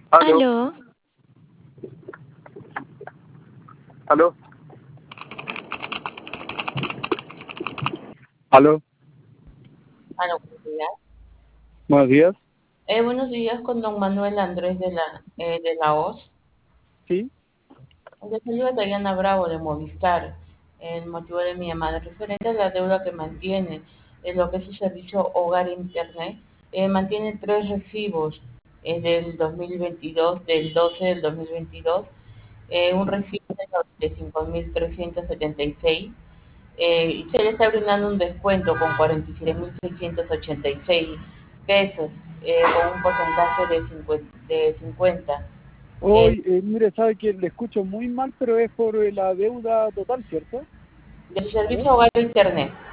Aló, Aló, aló, aló, Aló, buenos días. buenos días, Buenos días con don Manuel Andrés de la Hoz. sí, Le saluda Dayana Bravo de Movistar. El motivo de mi llamada es referente a la deuda que mantiene en lo que es su servicio Hogar Internet. Mantiene tres recibos del 2022, del 12 del 2022, un recibo de 95.376 y se le está brindando un descuento con 47.686 pesos, con un porcentaje de 50 hoy, mire, sabe que le escucho muy mal, pero es por la deuda total, ¿cierto? de su ¿Aló? servicio Hogar Internet.